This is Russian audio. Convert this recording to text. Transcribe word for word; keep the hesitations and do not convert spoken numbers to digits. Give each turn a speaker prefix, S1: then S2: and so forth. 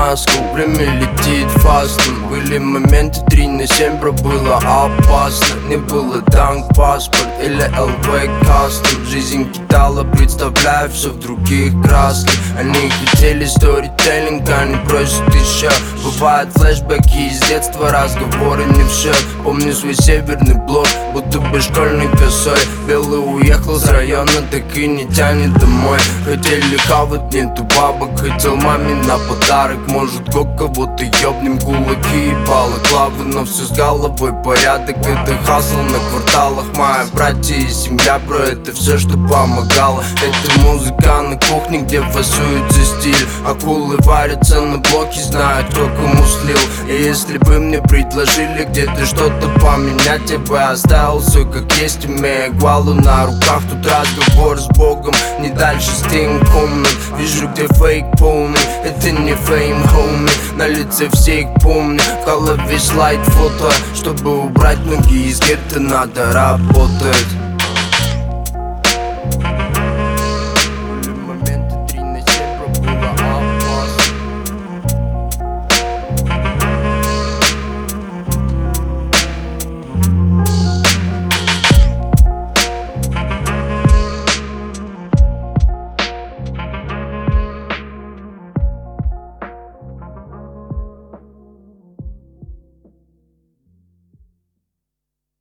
S1: маску, время летит фастом. Были моменты три на семь, бро, было опасно. Не было танк, паспорт или эл ви кастом. Жизнь кидала, представляю все в других красках. Они хотели сторителлинг, они просят еще. Бывают флешбеки из детства, разговоры не в счет. Помню свой северный блок, будто бы школьной косой. Белый уехал с района, так и не тянет домой. Хотели хавать, нету бабок, хотел маме на подарок. Может, го кого-то ёбнем, кулаки и балаклавы. Но все с головой порядок, это хасл на кварталах. Мои братья и семья, бро, это все, что помогало. Это музыка на кухне, где фасуется стиль. Акулы варятся на блоке, знают, кто кому слил. И если бы мне предложили где-то что-то поменять, я бы оставил все как есть, имея гвалу на руках. Тут разговор с Богом, не дальше стен комнат. Вижу, где фейк полный, это не фейм, хоми. На лице все их помню, в голове слайд фото. Чтобы убрать ноги из гетто, надо работать.